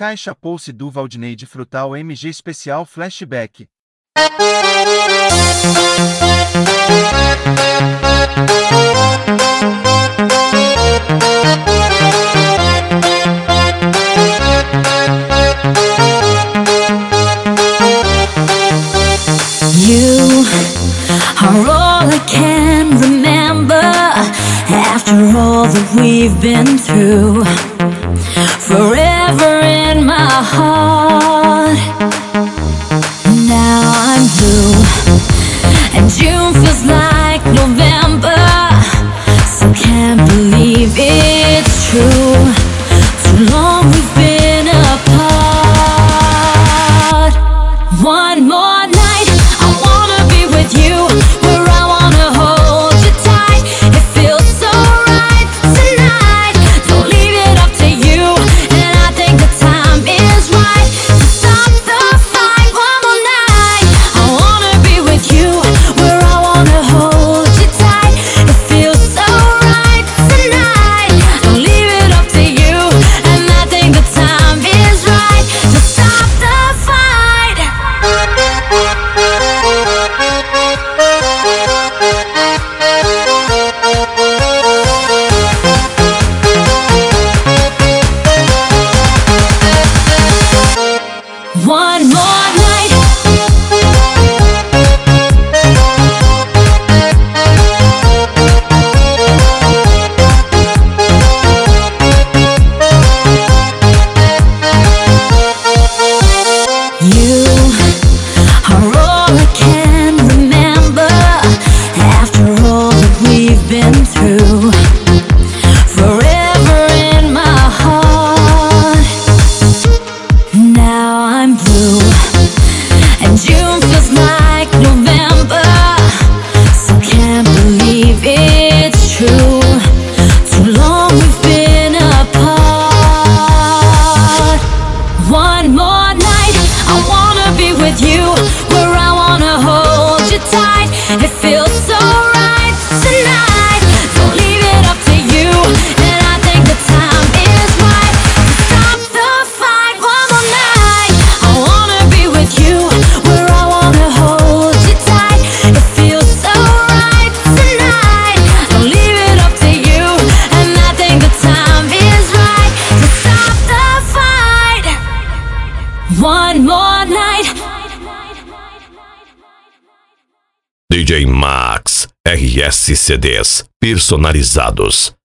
Caixa Pulse do Valdinei de Frutal MG Especial Flashback. You are all I can remember after all that we've been through. Forever in my heart. Now I'm blue and June feels like November. So can't believe it's true. Too long we've been apart. One more night, I wanna be with you, where I wanna hold you tight. It feels so right tonight. Don't leave it up to you, and I think the time is right to stop the fight. One more night, I wanna be with you, where I wanna hold you tight. It feels so right tonight. Don't leave it up to you, and I think the time is right to stop the fight. One more night. You are all I can remember after all that we've been through. Forever in my heart. Now I'm blue and June feels like November. So can't believe it's true. Too long we've been apart. One more night, I wanna be with you, where I wanna hold you tight. It feels so right tonight. Don't leave it up to you, and I think the time is right to stop the fight. One more night, I wanna be with you, where I wanna hold you tight. It feels so right tonight. Don't leave it up to you, and I think the time is right to stop the fight. One more night. DJ Max RS CDs personalizados.